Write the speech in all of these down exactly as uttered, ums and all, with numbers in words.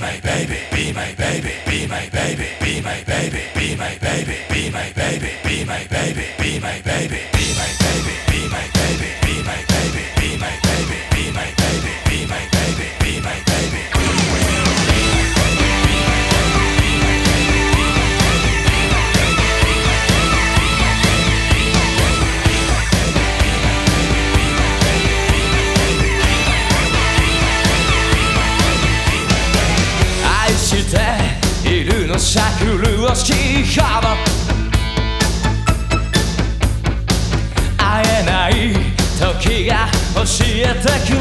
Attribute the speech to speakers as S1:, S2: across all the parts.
S1: my baby, be my baby, be my baby, be my baby, be my baby, be my baby, be my baby, be my baby, be my baby, be my baby, be my baby, be my baby, be my baby, be my baby, be my baby.
S2: 愛しているのさ苦しいほど会えない時が教えてくれて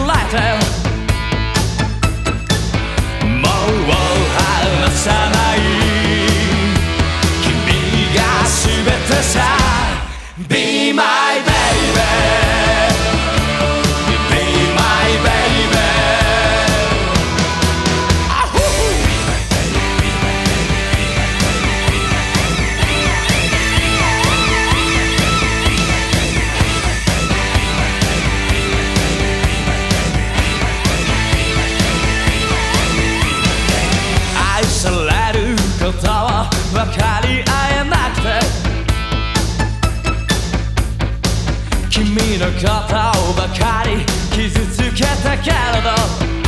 S2: もう離さない君が全てさ Be my baby愛されることを分かり合えなくて君のことばかり傷つけたけれど